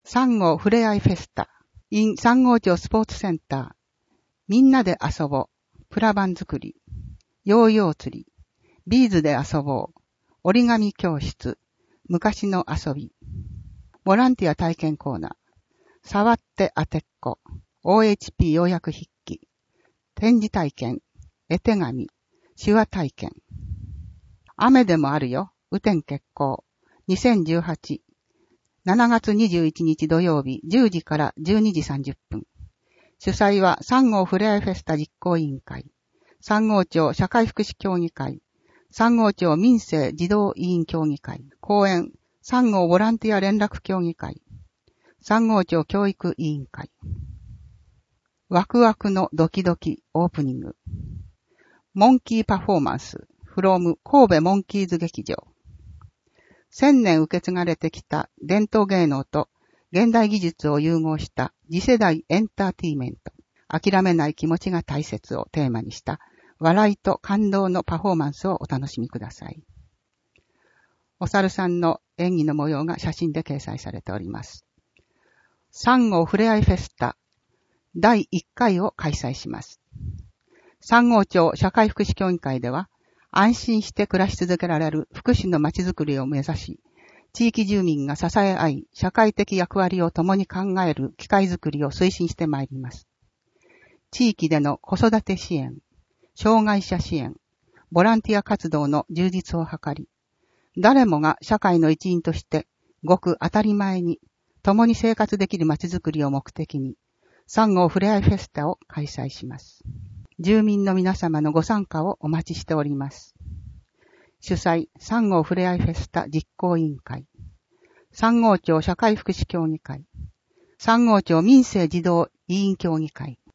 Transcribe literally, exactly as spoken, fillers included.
三郷ふれあいフェスタ in 三郷町スポーツセンター。みんなで遊ぼう。プラバン作り。ヨーヨー釣り。ビーズで遊ぼう。折り紙教室。昔の遊び。ボランティア体験コーナー。触って当てっこ。オーエイチピー 要約筆記。展示体験。絵手紙。手話体験。雨でもあるよ。雨天決行。にせんじゅうはち。しちがつにじゅういちにち土曜日じゅうじからじゅうにじさんじゅっぷん。主催は三郷ふれあいフェスタ実行委員会。三郷町社会福祉協議会。三郷町民生児童委員協議会。講演。三郷ボランティア連絡協議会。三郷町教育委員会。ワクワクのドキドキオープニング。モンキーパフォーマンス from 神戸モンキーズ劇場。千年受け継がれてきた伝統芸能と現代技術を融合した次世代エンターテイメント。諦めない気持ちが大切をテーマにした笑いと感動のパフォーマンスをお楽しみください。お猿さんの演技の模様が写真で掲載されております。三郷ふれあいフェスタだいいっかいを開催します。三郷町社会福祉協議会では、安心して暮らし続けられる福祉のまちづくりを目指し、地域住民が支え合い、社会的役割を共に考える機会づくりを推進してまいります。地域での子育て支援、障害者支援、ボランティア活動の充実を図り、誰もが社会の一員としてごく当たり前に共に生活できるまちづくりを目的に、三郷ふれあいフェスタを開催します。住民の皆様のご参加をお待ちしております。主催、三郷ふれあいフェスタ実行委員会、三郷町社会福祉協議会、三郷町民生児童委員協議会、